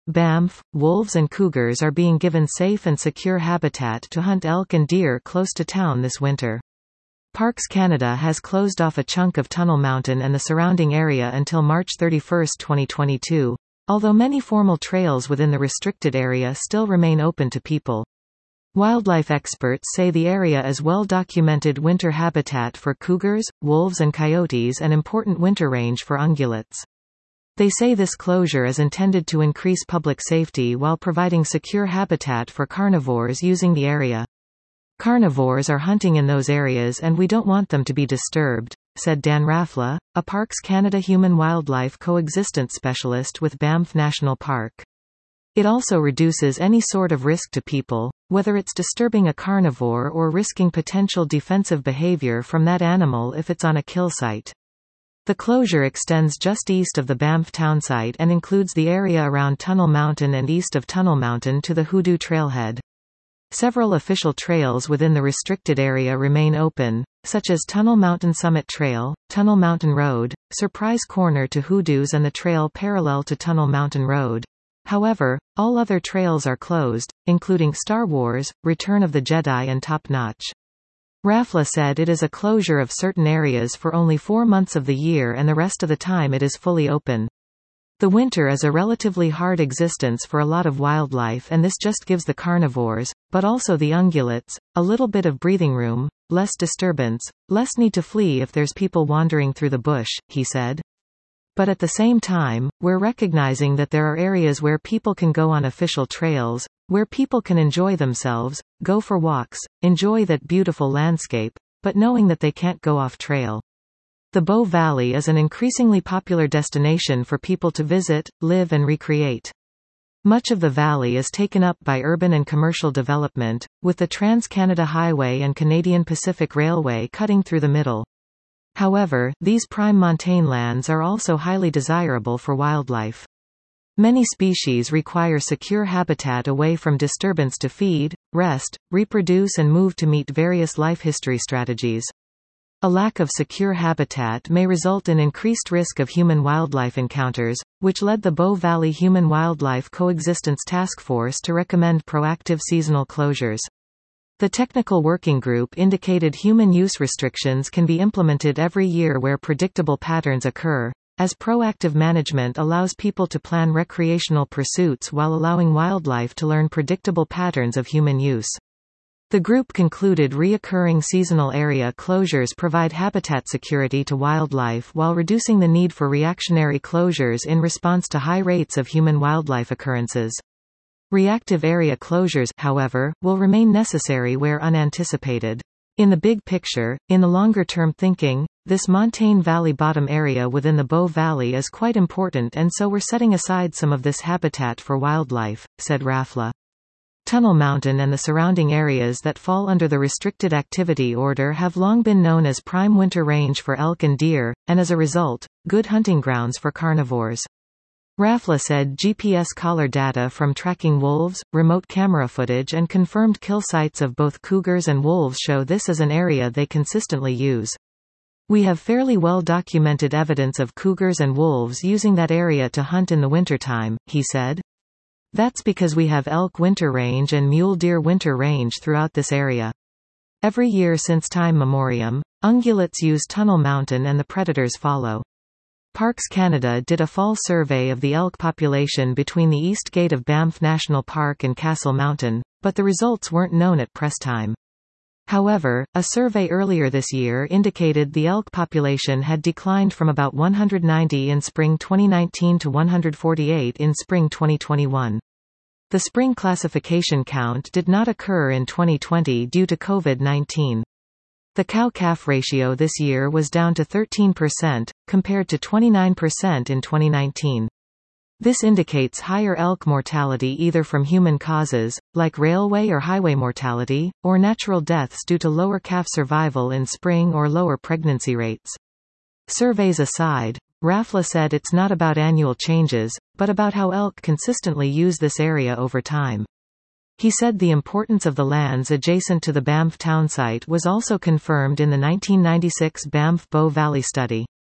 Banff, wolves and cougars are being given safe and secure habitat to hunt elk and deer close to town this winter. Parks Canada has closed off a chunk of Tunnel Mountain and the surrounding area until March 31, 2022, although many formal trails within the restricted area still remain open to people. Wildlife experts say the area is well-documented winter habitat for cougars, wolves and coyotes and important winter range for ungulates. They say this closure is intended to increase public safety while providing secure habitat for carnivores using the area. Carnivores are hunting in those areas and we don't want them to be disturbed, said Dan Raffla, a Parks Canada human-wildlife coexistence specialist with Banff National Park. It also reduces any sort of risk to people, whether it's disturbing a carnivore or risking potential defensive behavior from that animal if it's on a kill site. The closure extends just east of the Banff town site and includes the area around Tunnel Mountain and east of Tunnel Mountain to the Hoodoo Trailhead. Several official trails within the restricted area remain open, such as Tunnel Mountain Summit Trail, Tunnel Mountain Road, Surprise Corner to Hoodoo's and the trail parallel to Tunnel Mountain Road. However, all other trails are closed, including Star Wars, Return of the Jedi and Top Notch. Raffla said it is a closure of certain areas for only 4 months of the year and the rest of the time it is fully open. The winter is a relatively hard existence for a lot of wildlife and this just gives the carnivores, but also the ungulates, a little bit of breathing room, less disturbance, less need to flee if there's people wandering through the bush, he said. But at the same time, we're recognizing that there are areas where people can go on official trails, where people can enjoy themselves, go for walks, enjoy that beautiful landscape, but knowing that they can't go off trail. The Bow Valley is an increasingly popular destination for people to visit, live and recreate. Much of the valley is taken up by urban and commercial development, with the Trans-Canada Highway and Canadian Pacific Railway cutting through the middle. However, these prime montane lands are also highly desirable for wildlife. Many species require secure habitat away from disturbance to feed, rest, reproduce and move to meet various life history strategies. A lack of secure habitat may result in increased risk of human-wildlife encounters, which led the Bow Valley Human-Wildlife Coexistence Task Force to recommend proactive seasonal closures. The technical working group indicated human use restrictions can be implemented every year where predictable patterns occur, as proactive management allows people to plan recreational pursuits while allowing wildlife to learn predictable patterns of human use. The group concluded reoccurring seasonal area closures provide habitat security to wildlife while reducing the need for reactionary closures in response to high rates of human-wildlife occurrences. Reactive area closures, however, will remain necessary where unanticipated. In the big picture, in the longer-term thinking, this montane valley bottom area within the Bow Valley is quite important and so we're setting aside some of this habitat for wildlife, said Raffla. Tunnel Mountain and the surrounding areas that fall under the Restricted Activity Order have long been known as prime winter range for elk and deer, and as a result, good hunting grounds for carnivores. Raffla said GPS collar data from tracking wolves, remote camera footage and confirmed kill sites of both cougars and wolves show this as an area they consistently use. We have fairly well-documented evidence of cougars and wolves using that area to hunt in the wintertime, he said. That's because we have elk winter range and mule deer winter range throughout this area. Every year since time memoriam, ungulates use Tunnel Mountain and the predators follow. Parks Canada did a fall survey of the elk population between the east gate of Banff National Park and Castle Mountain, but the results weren't known at press time. However, a survey earlier this year indicated the elk population had declined from about 190 in spring 2019 to 148 in spring 2021. The spring classification count did not occur in 2020 due to COVID-19. The cow-calf ratio this year was down to 13%, compared to 29% in 2019. This indicates higher elk mortality either from human causes, like railway or highway mortality, or natural deaths due to lower calf survival in spring or lower pregnancy rates. Surveys aside, Raffla said it's not about annual changes, but about how elk consistently use this area over time. He said the importance of the lands adjacent to the Banff town site was also confirmed in the 1996 Banff Bow Valley study.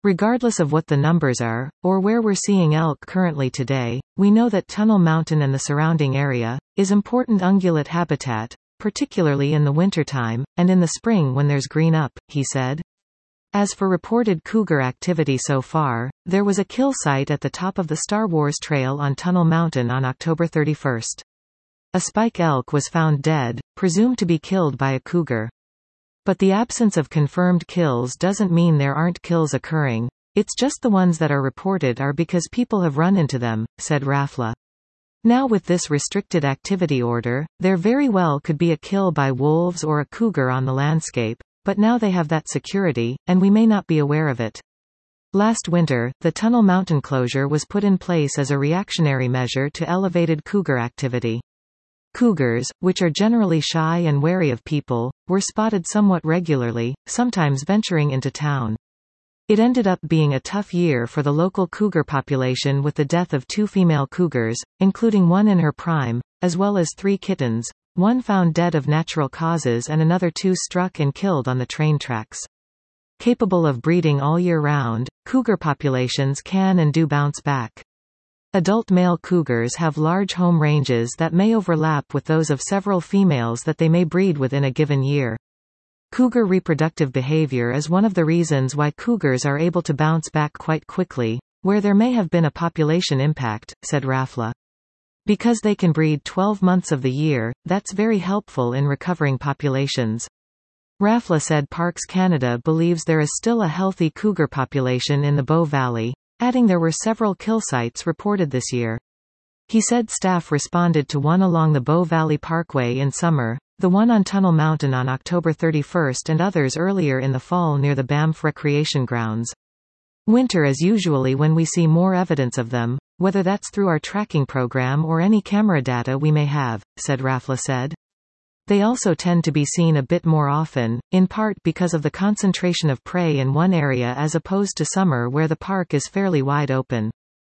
Regardless of what the numbers are, or where we're seeing elk currently today, we know that Tunnel Mountain and the surrounding area is important ungulate habitat, particularly in the wintertime, and in the spring when there's green up, he said. As for reported cougar activity so far, there was a kill site at the top of the Star Wars Trail on Tunnel Mountain on October 31. A spike elk was found dead, presumed to be killed by a cougar. But the absence of confirmed kills doesn't mean there aren't kills occurring. It's just the ones that are reported are because people have run into them, said Rafla. Now with this restricted activity order, there very well could be a kill by wolves or a cougar on the landscape, but now they have that security, and we may not be aware of it. Last winter, the Tunnel Mountain closure was put in place as a reactionary measure to elevated cougar activity. Cougars, which are generally shy and wary of people, were spotted somewhat regularly, sometimes venturing into town. It ended up being a tough year for the local cougar population with the death of 2 female cougars, including one in her prime, as well as 3 kittens, one found dead of natural causes and another 2 struck and killed on the train tracks. Capable of breeding all year round, cougar populations can and do bounce back. Adult male cougars have large home ranges that may overlap with those of several females that they may breed within a given year. Cougar reproductive behavior is one of the reasons why cougars are able to bounce back quite quickly, where there may have been a population impact, said Rafla. Because they can breed 12 months of the year, that's very helpful in recovering populations. Rafla said Parks Canada believes there is still a healthy cougar population in the Bow Valley, adding there were several kill sites reported this year. He said staff responded to one along the Bow Valley Parkway in summer, the one on Tunnel Mountain on October 31 and others earlier in the fall near the Banff Recreation Grounds. Winter is usually when we see more evidence of them, whether that's through our tracking program or any camera data we may have, said Rafla said. They also tend to be seen a bit more often, in part because of the concentration of prey in one area as opposed to summer where the park is fairly wide open.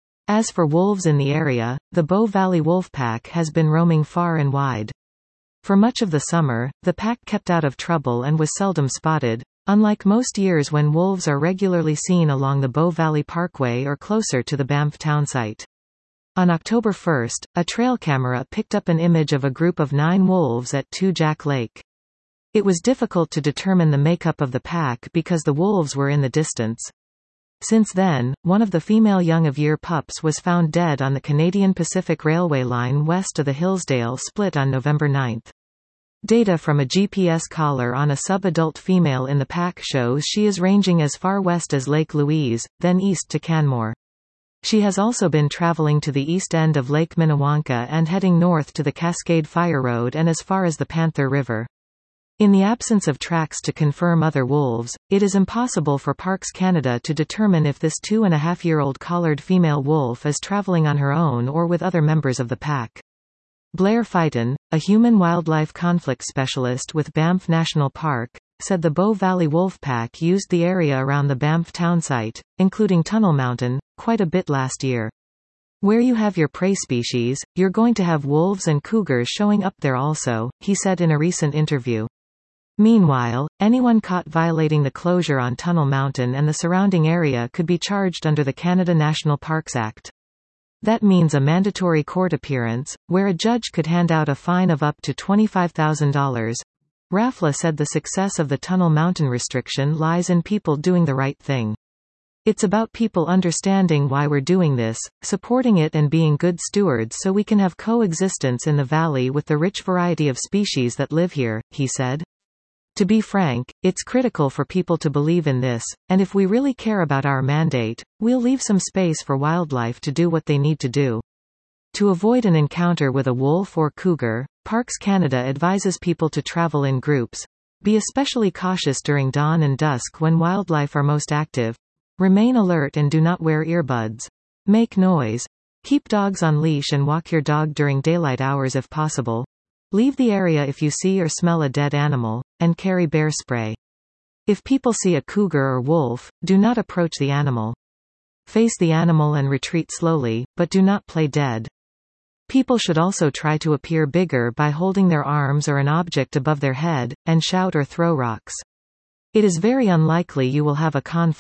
As for wolves in the area, the Bow Valley Wolfpack has been roaming far and wide. For much of the summer, the pack kept out of trouble and was seldom spotted, unlike most years when wolves are regularly seen along the Bow Valley Parkway or closer to the Banff town site. On October 1, a trail camera picked up an image of a group of 9 wolves at Two Jack Lake. It was difficult to determine the makeup of the pack because the wolves were in the distance. Since then, one of the female young-of-year pups was found dead on the Canadian Pacific Railway line west of the Hillsdale Split on November 9. Data from a GPS collar on a sub-adult female in the pack shows she is ranging as far west as Lake Louise, then east to Canmore. She has also been traveling to the east end of Lake Minnewanka and heading north to the Cascade Fire Road and as far as the Panther River. In the absence of tracks to confirm other wolves, it is impossible for Parks Canada to determine if this 2.5-year-old collared female wolf is traveling on her own or with other members of the pack. Blair Fighton, a human-wildlife conflict specialist with Banff National Park, said the Bow Valley Wolfpack used the area around the Banff town site, including Tunnel Mountain, quite a bit last year. Where you have your prey species, you're going to have wolves and cougars showing up there also, he said in a recent interview. Meanwhile, anyone caught violating the closure on Tunnel Mountain and the surrounding area could be charged under the Canada National Parks Act. That means a mandatory court appearance, where a judge could hand out a fine of up to $25,000. Rafla said the success of the Tunnel Mountain restriction lies in people doing the right thing. It's about people understanding why we're doing this, supporting it and being good stewards so we can have coexistence in the valley with the rich variety of species that live here, he said. To be frank, it's critical for people to believe in this, and if we really care about our mandate, we'll leave some space for wildlife to do what they need to do. To avoid an encounter with a wolf or cougar, Parks Canada advises people to travel in groups, be especially cautious during dawn and dusk when wildlife are most active, remain alert and do not wear earbuds, make noise, keep dogs on leash and walk your dog during daylight hours if possible, leave the area if you see or smell a dead animal, and carry bear spray. If people see a cougar or wolf, do not approach the animal. Face the animal and retreat slowly, but do not play dead. People should also try to appear bigger by holding their arms or an object above their head, and shout or throw rocks. It is very unlikely you will have a conflict,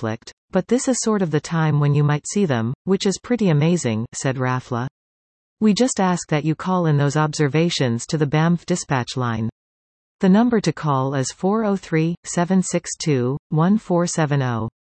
But this is sort of the time when you might see them, which is pretty amazing, said Rafla. We just ask that you call in those observations to the Banff dispatch line. The number to call is 403-762-1470.